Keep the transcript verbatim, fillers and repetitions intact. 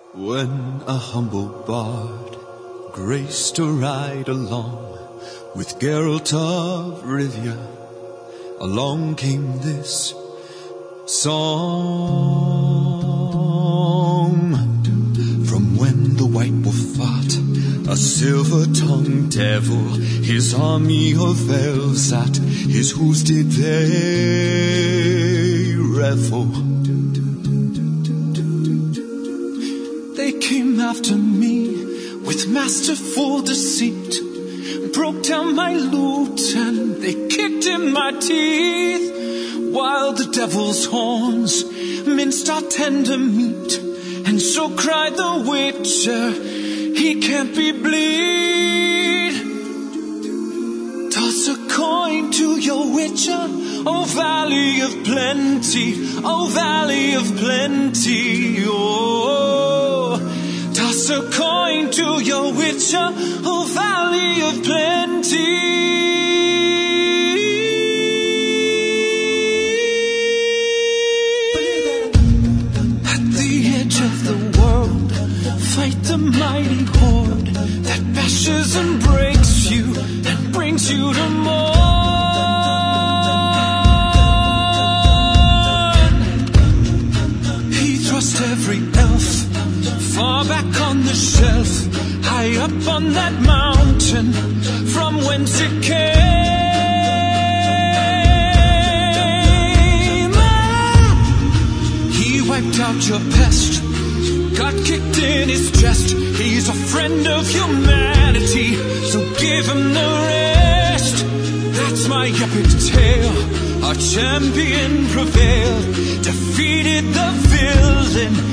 When a humble bard graced to ride along with Geralt of Rivia, along came this song. From when the White Wolf fought a silver-tongued devil, his army of elves at his hooves did they revel. They came after me with masterful deceit, broke down my lute and they kicked in my teeth, while the devil's horns minced our tender meat. And so cried the witcher, he can't be bleed. Toss a coin to your witcher, oh valley of plenty, oh valley of plenty, oh. Toss a coin to your witcher, oh valley of plenty. Fight the mighty horde that bashes and breaks you and brings you to mourn. He thrust every elf far back on the shelf, high up on that mountain from whence it came. He wiped out your pest, got kicked in his chest. He's a friend of humanity, so give him the rest. That's my epic tale. Our champion prevailed, defeated the villain,